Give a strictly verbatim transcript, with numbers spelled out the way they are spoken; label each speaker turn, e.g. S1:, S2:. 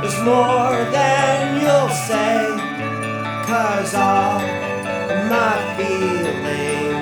S1: is more than you'll say, 'cause all my feelings